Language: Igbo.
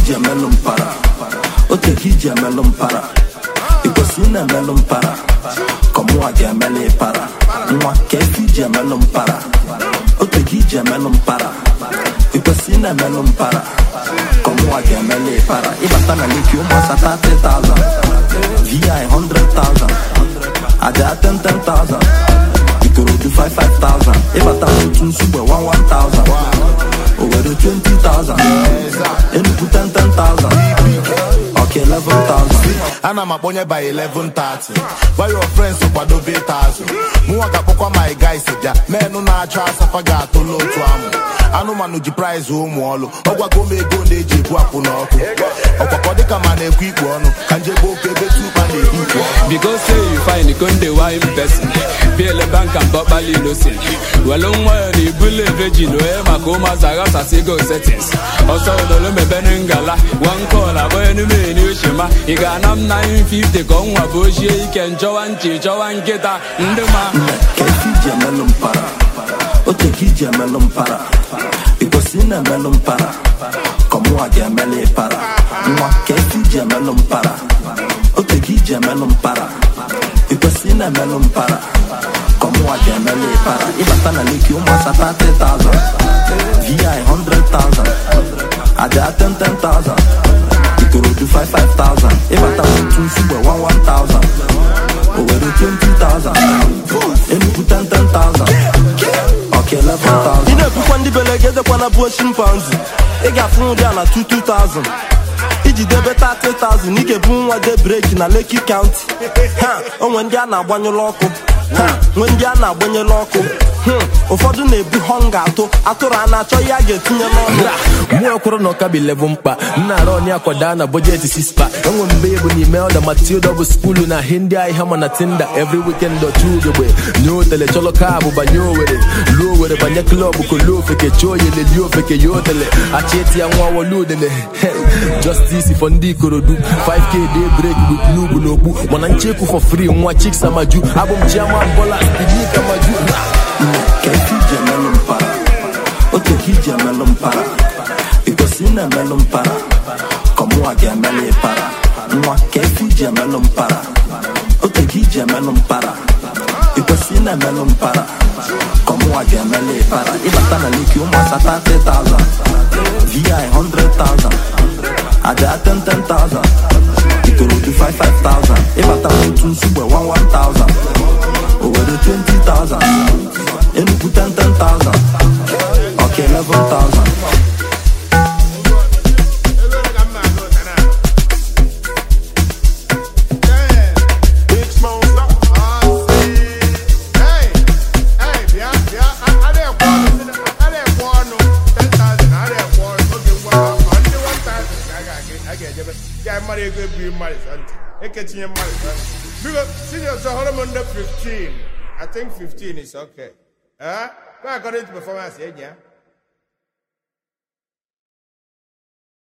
kije melum para. Ote kije melum para. Ikosina melum para. Como a gemele para. Mwa ke kije melum para. Ote kije melum para. Ikosina melum para. Como a gemele para. Ibatana liki umasa 30,000. VI 100,000. Aja 10,000. Ikorodu 5,000. Ibatana tunsuwe 1,000. Over the 20,000. Enugu 10,000. Okay, 11,000. And I'm a bonye by 11:30. Why your friends so kwado 8,000? Muwaka pokwa my guys ja. Men no na try safaga to low to amu. Anu manu ji prize home wall. Ogwa go me go ndeje bu apu na oku. Okwa kode kama na ekwipu onu. Kanje go kebe tu pa na ekwipu. Because say you find it konde wa in person. Biele bank and babali no sin. Walon wa ni bule veji no e makoma zagasa sigo settings. Also no me benengala. One call aboy ni me ni shema. Iganam 950 gongwa boshi ikenjo anchi geta ndema. Kefije melum para. Ote kije melum para. Ikosina melum para. Como a gemele para. Mwa kefije melum para. Ote kije melum para. Ikosina melum para. Como a gemele para. Ibatana liki umasa 30,000. VI 100,000. Aja 10,000. Ikorodu 5,000. Ibatana tunsuwe 1,000. Over the 20,000. Enugu 10,000. Okay, 11,000. Ine kukwandi belegeze kwa na buo chimpanzee. Ega funu dia na 2,000. Iji debe 30,000. Nike bu nwa de break na Lekki County. Onwe ndị a na-agbanyụlụ ọkụ. Nwe ndị a na-agbanyụlụ ọkụ. Ụfọdụ na-ebu hunger atụrụ a na-achọ ihe a ga-etinye n'ọnụ. Mwe kwuru na ọka bụ 11 mkpa. Nna arụ ọnị akwada na budget 6 pa. Enwe mbe bụ n'ime ọda Matilda bụ skulu na hindi ahịa ma na Tinder. Every weekend or two gebe. Nyo tele cholo ka bụ banye Owerri. Luo Owerri banye club kolo ofeke choye leli ofeke yo tele. Acheti ya nwa woludele. Justice for ndị Ikorodu. 5K day break with Nubu n'okpu. Mana ncheku for free nwa chicks amaju. Abum chairman Bola Stevie Kamaju. Kefije melum para. Ote kije melum para. Ikosina melum para. Como a gemele para. Mwa kefije melum para. Ote kije melum para. Ikosina melum para. Como a gemele para. Ibatana liki umasa 30,000. VI 100,000. Aja 10,000. Ikorodu 5,000. Ibatana tunsuwe 1,000. Over the 20,000. Enugu 10,000. Okay, 11,000. Because seniors are under 15. I think 15 is okay. According to performance, yeah.